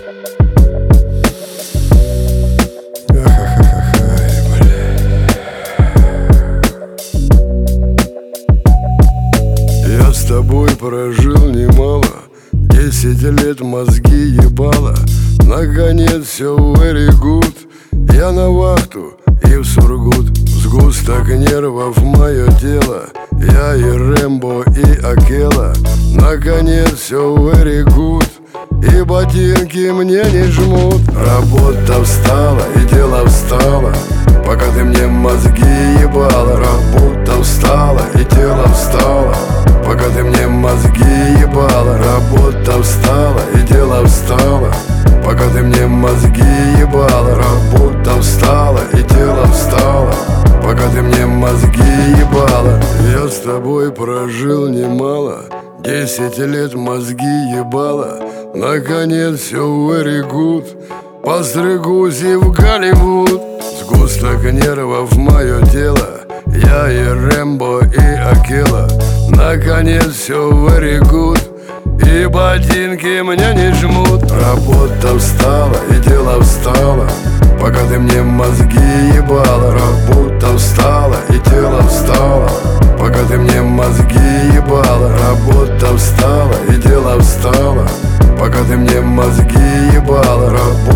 Я с тобой прожил немало, 10 лет мозги ебало. Наконец все very good. Я на вахту и в Сургут. Сгусток нервов мое тело. Я и Рэмбо, и Акела. Наконец все very good. И ботинки мне не жмут. Работа встала и дело встало, пока ты мне мозги ебала. Работа встала и дело встало, пока ты мне мозги ебала. Работа встала и дело встало, пока ты мне мозги ебала. Работа встала и дело встало, пока ты мне мозги ебала. Я с тобой прожил немало, 10 лет мозги ебала. Наконец все very good. Постригусь и в Голливуд. Сгусток нервов мое тело. Я и Рэмбо, и Акела. Наконец все very good. И ботинки мне не жмут. Работа встала и дело встало, пока ты мне мозги ебала. Работа встала и дело встало, пока ты мне мозги ебала. Работа встала и дело встало, пока ты мне мозги ебала.